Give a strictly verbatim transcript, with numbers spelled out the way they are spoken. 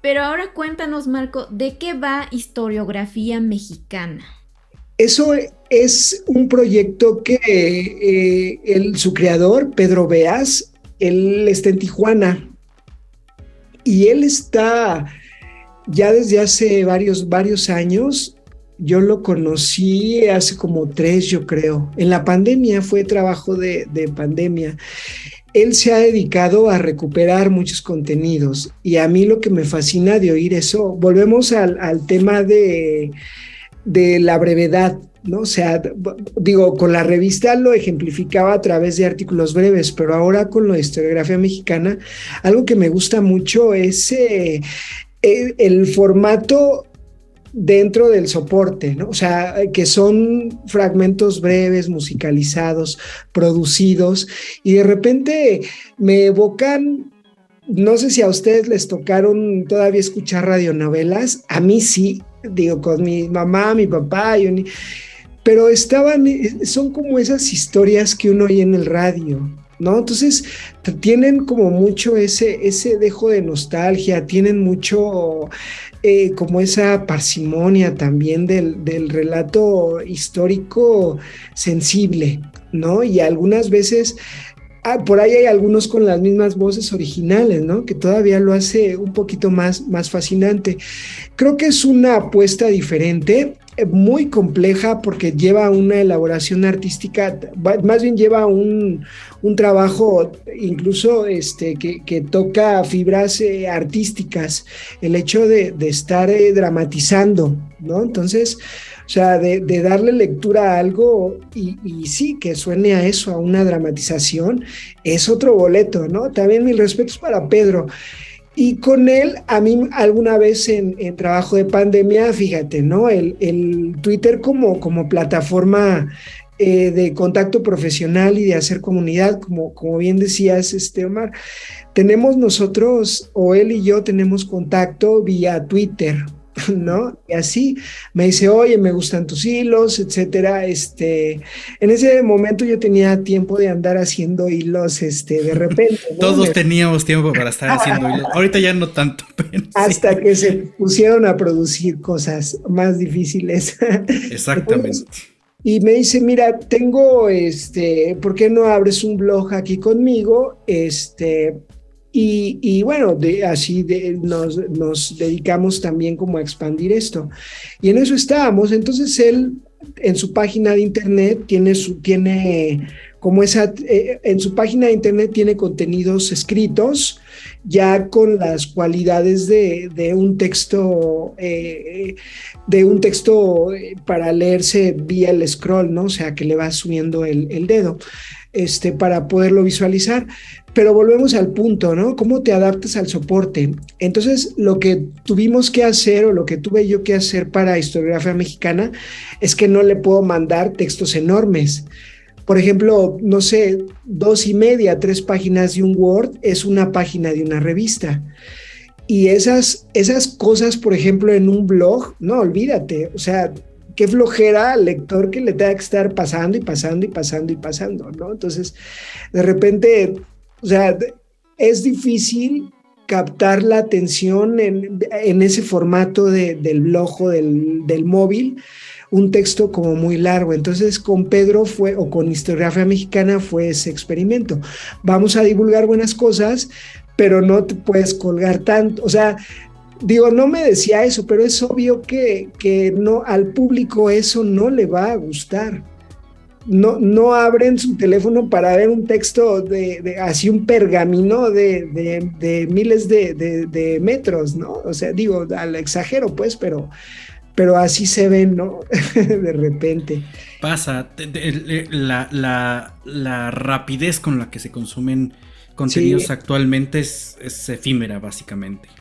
Pero ahora cuéntanos, Marco, ¿de qué va Historiografía Mexicana? Eso es un proyecto que eh, el, su creador, Pedro Beas, él está en Tijuana y él está ya desde hace varios, varios años. Yo lo conocí hace como tres, yo creo. En la pandemia, fue trabajo de, de pandemia. Él se ha dedicado a recuperar muchos contenidos y a mí lo que me fascina de oír eso, volvemos al, al tema de de la brevedad, ¿no? O sea, digo, con la revista lo ejemplificaba a través de artículos breves, pero ahora con la historiografía mexicana, algo que me gusta mucho es eh, el, el formato dentro del soporte, ¿no? O sea, que son fragmentos breves, musicalizados, producidos, y de repente me evocan. No sé si a ustedes les tocaron todavía escuchar radionovelas, a mí sí, digo, con mi mamá, mi papá, yo ni, pero estaban, son como esas historias que uno oye en el radio, ¿no? Entonces, tienen como mucho ese, ese dejo de nostalgia, tienen mucho eh, como esa parsimonia también del, del relato histórico sensible, ¿no? Y algunas veces Ah, por ahí hay algunos con las mismas voces originales, ¿no? Que todavía lo hace un poquito más, más fascinante. Creo que es una apuesta diferente, eh, muy compleja porque lleva una elaboración artística, más bien lleva un, un trabajo incluso este, que, que toca fibras eh, artísticas, el hecho de, de estar eh, dramatizando, ¿no? Entonces, o sea, de, de darle lectura a algo y, y, sí, que suene a eso, a una dramatización, es otro boleto, ¿no? También mis respetos para Pedro. Y con él, a mí alguna vez en, en trabajo de pandemia, fíjate, ¿no? El, el Twitter como, como plataforma eh, de contacto profesional y de hacer comunidad, como, como bien decías, este, Omar, tenemos nosotros, o él y yo tenemos contacto vía Twitter, ¿no? Y así me dice, oye, me gustan tus hilos, etcétera. Este, en ese momento yo tenía tiempo de andar haciendo hilos, este, de repente, ¿no? Todos De, teníamos tiempo para estar haciendo hilos. Ahorita ya no tanto, pero sí. hasta que se pusieron a producir cosas más difíciles. Entonces, Exactamente. y me dice, mira, tengo, este, ¿por qué no abres un blog aquí conmigo? Este, y, y bueno, de, así de, nos, nos dedicamos también como a expandir esto. Y en eso estábamos. Entonces él en su página de internet tiene, su, tiene como esa, eh, en su página de internet tiene contenidos escritos ya con las cualidades de, de un texto, eh, de un texto eh, para leerse vía el scroll, ¿no? O sea, que le va subiendo el, el dedo, este, para poderlo visualizar. Pero volvemos al punto, ¿no? ¿Cómo te adaptas al soporte? Entonces, lo que tuvimos que hacer o lo que tuve yo que hacer para historiografía mexicana es que no le puedo mandar textos enormes. Por ejemplo, no sé, dos y media, tres páginas de un Word es una página de una revista. Y esas, esas cosas, por ejemplo, en un blog, no, olvídate, o sea, qué flojera al lector que le tenga que estar pasando y pasando y pasando y pasando, ¿no? Entonces, de repente, o sea, es difícil captar la atención en, en ese formato de, del blog o del, del móvil, un texto como muy largo. Entonces con Pedro fue, o con Historiografía Mexicana fue ese experimento. Vamos a divulgar buenas cosas, pero no te puedes colgar tanto. O sea, digo, no me decía eso, pero es obvio que, que no, al público eso no le va a gustar. No, no abren su teléfono para ver un texto de, de así un pergamino de, de, de miles de, de, de metros, ¿no? O sea, digo, al exagero, pues, pero, pero así se ven, ¿no? De repente. Pasa. te- te- La, la, la rapidez con la que se consumen Sí, contenidos actualmente es, es efímera, básicamente.